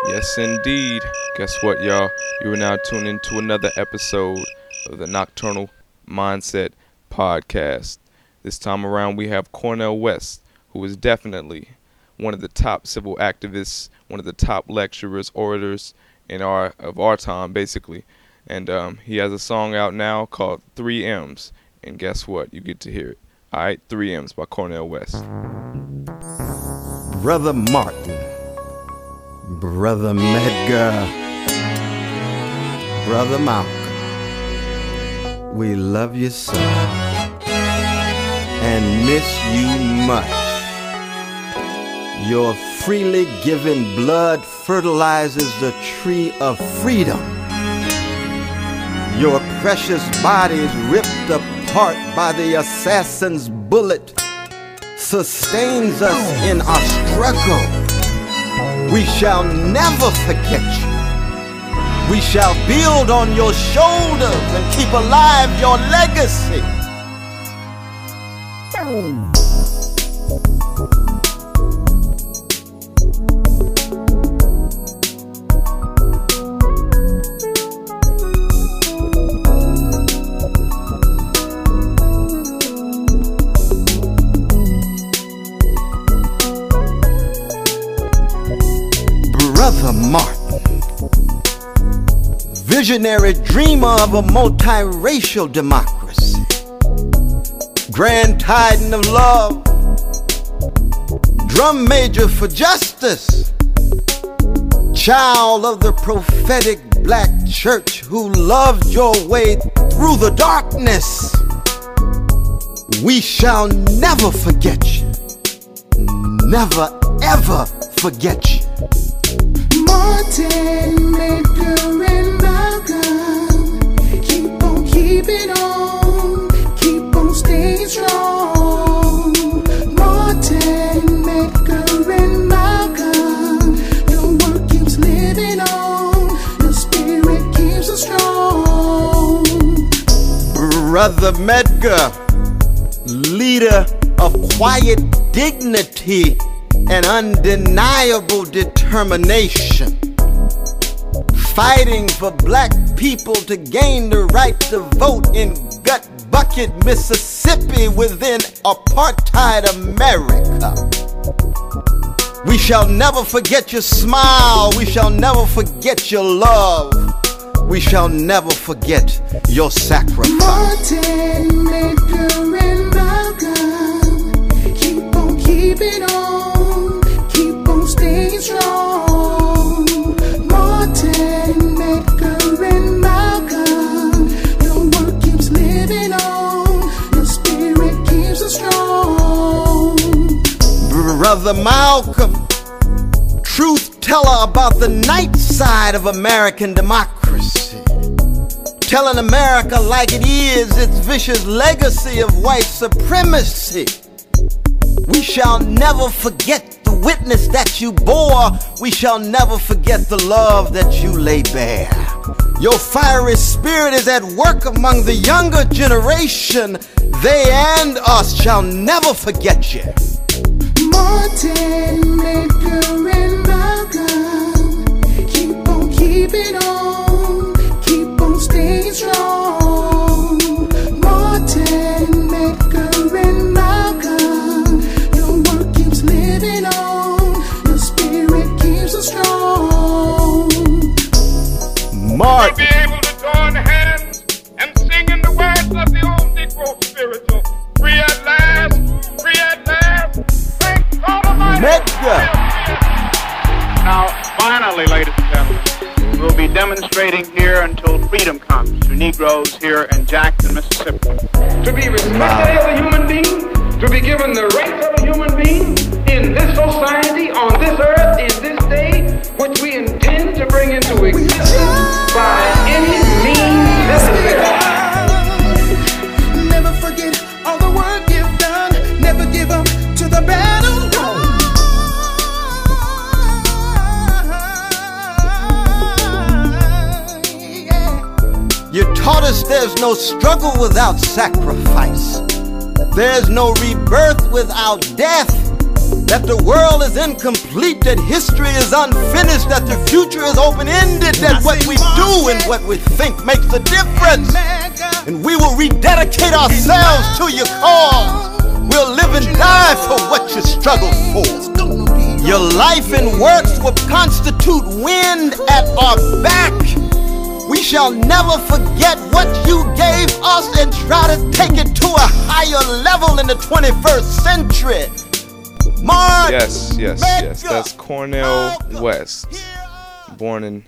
Yes, indeed. Guess what, y'all? You are now tuned into another episode of the Nocturnal Mindset Podcast. This time around, we have Cornel West, who is definitely one of the top civil activists, one of the top lecturers, orators of our time, basically. And he has a song out now called 3 M's. And guess what? You get to hear it. All right, 3 M's by Cornel West. Brother Martin, Brother Medgar, Brother Malcolm, we love you so and miss you much. Your freely given blood fertilizes the tree of freedom. Your precious bodies ripped apart by the assassin's bullet sustains us in our struggle. We shall never forget you. We shall build on your shoulders and keep alive your legacy. Brother Martin, visionary dreamer of a multiracial democracy, grand titan of love, drum major for justice, child of the prophetic black church who loved your way through the darkness. We shall never forget you, never ever forget you. Martin, Medgar, and Malcolm, keep on keeping on, keep on staying strong. Martin, Medgar, and Malcolm, your work keeps living on, your spirit keeps us strong. Brother Medgar, leader of quiet dignity and undeniable determination, fighting for black people to gain the right to vote in Gut Bucket, Mississippi within apartheid America. We shall never forget your smile. We shall never forget your love. We shall never forget your sacrifice. Martin, Medgar, and Malcolm, keep on keeping on, staying strong. Martin, Medgar, and Malcolm, your work keeps living on, your spirit keeps us strong. Brother Malcolm, truth teller about the night side of American democracy, telling America like it is its vicious legacy of white supremacy. We shall never forget the witness that you bore. We shall never forget the love that you lay bare. Your fiery spirit is at work among the younger generation. They and us shall never forget you. Martin, Medgar, and Malcolm, keep on keeping on, keep on staying strong. Martin, Medgar, and Malcolm, your work keeps living on, your spirit keeps us strong. Martin, be able to join hands and sing in the words of the old Negro spiritual. Free at last, free at last. Thank God Almighty. Medgar. Now, finally, ladies and gentlemen, we'll be demonstrating here until freedom comes to Negroes here in Jackson, Mississippi. To be respected as a human being, to be given the rights of a human being in this society, on this earth, in this day, which we intend to bring into existence by any means necessary. Never forget all the work you've done. Never give up to the battle. you taught us there's no struggle without sacrifice. There's no rebirth without death. that the world is incomplete, that history is unfinished, that the future is open-ended, that what we do and what we think makes a difference. And we will rededicate ourselves to your cause. We'll live and die for what you struggle for. Your life and works will constitute wind at our back. We shall never forget what you gave us and try to take it to a higher level in the 21st century. Mark, Yes. That's Cornel West, born in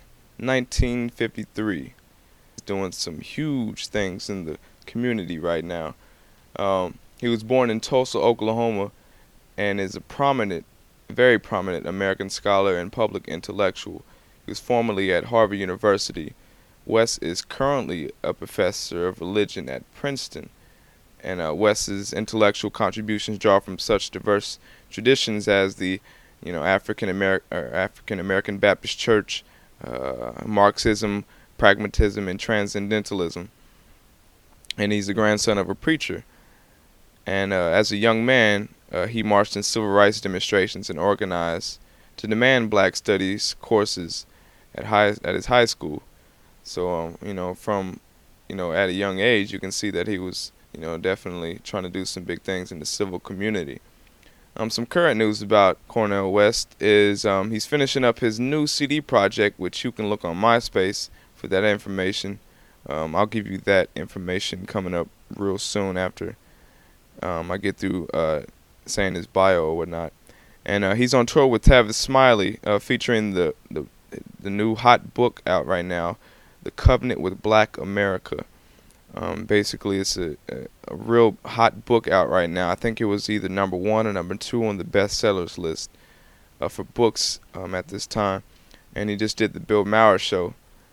1953. He's doing some huge things in the community right now. He was born in Tulsa, Oklahoma, and is a very prominent American scholar and public intellectual. He was formerly at Harvard University. West is currently a professor of religion at Princeton, and West's intellectual contributions draw from such diverse traditions as the, African American Baptist Church, Marxism, pragmatism, and transcendentalism. And he's the grandson of a preacher. And as a young man, he marched in civil rights demonstrations and organized to demand black studies courses at his high school. So, from, at a young age, you can see that he was, definitely trying to do some big things in the civil community. Some current news about Cornel West is he's finishing up his new CD project, which you can look on MySpace for that information. I'll give you that information coming up real soon after I get through saying his bio or whatnot. And he's on tour with Tavis Smiley, featuring the new hot book out right now, The Covenant with Black America. Basically, it's a real hot book out right now. I think it was either number 1 or number 2 on the bestsellers list for books at this time. And he just did the Bill Maher show.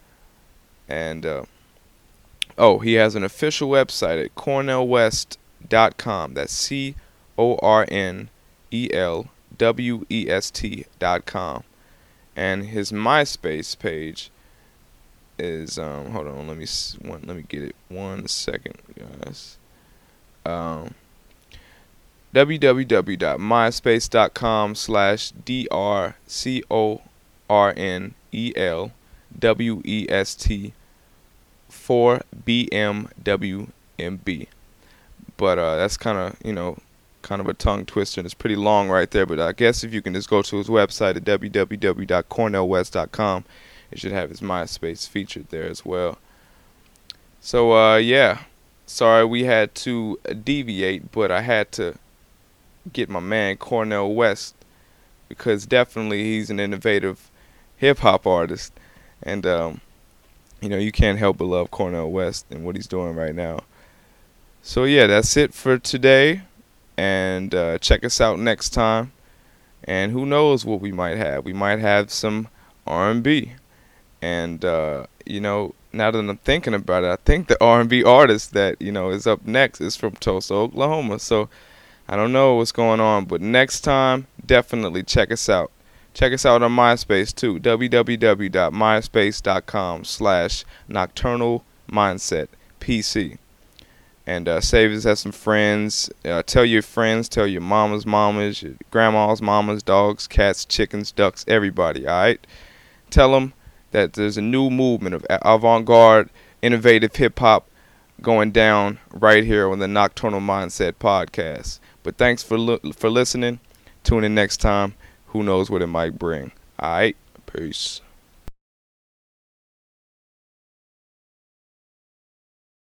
And, he has an official website at cornelwest.com. That's CORNELWEST.com. And his MySpace page is hold on, let me get it 1 second, guys. www.myspace.com/DRCORNELWEST4BMWMB. But that's kind of a tongue twister, and it's pretty long right there. But I guess if you can just go to his website at www.cornelwest.com, it should have his MySpace featured there as well. So, sorry we had to deviate, but I had to get my man Cornel West, because definitely he's an innovative hip-hop artist. And, you can't help but love Cornel West and what he's doing right now. So, that's it for today. And check us out next time. And who knows what we might have. We might have some R&B. And, now that I'm thinking about it, I think the R&B artist that, is up next is from Tulsa, Oklahoma. So I don't know what's going on. But next time, definitely check us out. Check us out on MySpace, too. www.myspace.com/nocturnalmindsetpc. And save us as some friends. Tell your friends, tell your mamas, your grandmas, mamas, dogs, cats, chickens, ducks, everybody, all right? Tell them that there's a new movement of avant-garde, innovative hip-hop going down right here on the Nocturnal Mindset podcast. But thanks for listening. Tune in next time. Who knows what it might bring. All right? Peace.